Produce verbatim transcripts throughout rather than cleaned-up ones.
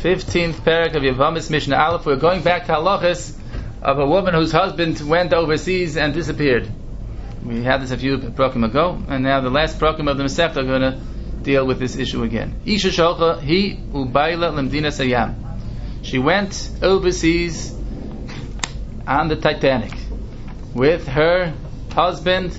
fifteenth parak of Yevamos Mishnah Aleph. We're going back to halachas of a woman whose husband went overseas and disappeared. We had this a few prakim ago, and now the last prakim of the Masechta are going to deal with this issue again. Isha shalcha hi ubayla lemdina sayam. She went overseas on the Titanic with her husband.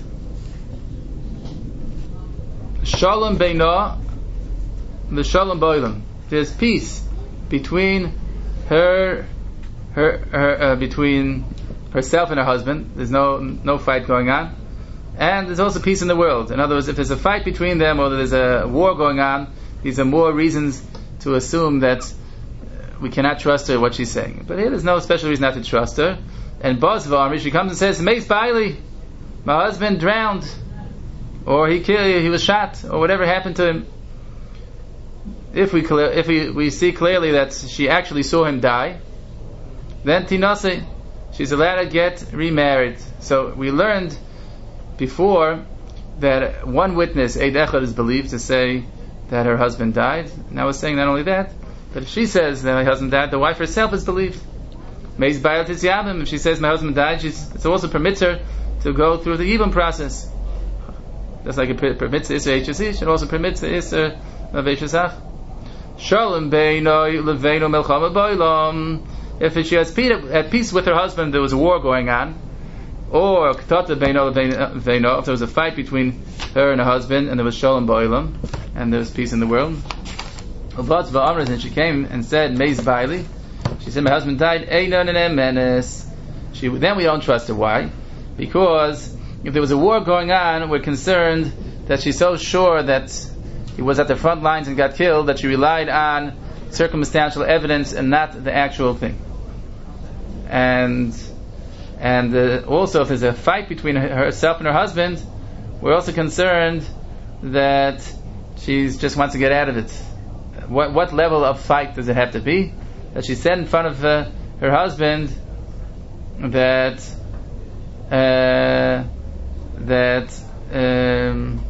Shalom beina, the shalom boilam. There's peace between her, her, her uh, between herself and her husband. There's no no fight going on, and there's also peace in the world. In other words, if there's a fight between them or there's a war going on, these are more reasons to assume that we cannot trust her what she's saying. But here, there's no special reason not to trust her. And Bosvar, she comes and says, "Meis Bailey, my husband drowned, or he killed, he was shot, or whatever happened to him." If we if we, we see clearly that she actually saw him die, then Tinase, she's allowed to get remarried. So we learned before that one witness, Eid Echad, is believed to say that her husband died. And I was saying not only that, but if she says that my husband died, the wife herself is believed. Meis Bayal Tisyabim, if she says my husband died, she's, it also permits her to go through the Yibum process. Just like it permits the Isser H S Ish, it also permits the Isser of H S Ach. Shalom beino leveino melchama boilam. If she has at peace with her husband, there was a war going on, or ktata beino leveino, if there was a fight between her and her husband, and there was shalom boilam, and there was peace in the world. And she came and said, "Meis Bailey." She said, "My husband died." She then we don't trust her. Why? Because if there was a war going on, we're concerned that she's so sure that he was at the front lines and got killed that she relied on circumstantial evidence and not the actual thing. And and uh, also, if there's a fight between herself and her husband, we're also concerned that she just wants to get out of it. What what level of fight does it have to be? That she said in front of uh, her husband that uh, that um,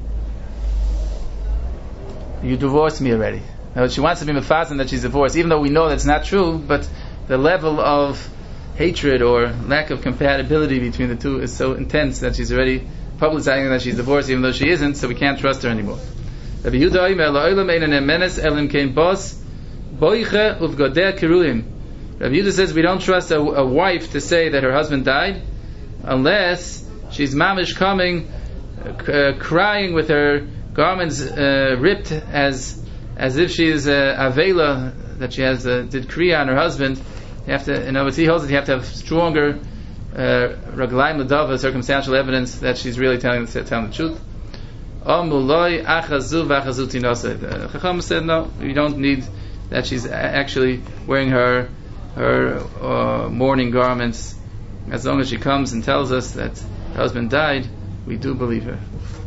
you divorced me already. Now, she wants to be mefazin that she's divorced, even though we know that's not true. But the level of hatred or lack of compatibility between the two is so intense that she's already publicizing that she's divorced, even though she isn't. So we can't trust her anymore. Rabbi Yehuda says we don't trust a, a wife to say that her husband died unless she's mamish coming, uh, crying with her garments uh, ripped as as if she is uh, avela, that she has uh, did kriya on her husband. You have to, in other words, he holds that you have to have stronger raglaim ledava, circumstantial evidence that she's really telling, telling the truth. Amuloi achazu v'achazu tinase. Chacham said no, you don't need that she's actually wearing her her uh, mourning garments. As long as she comes and tells us that her husband died, we do believe her.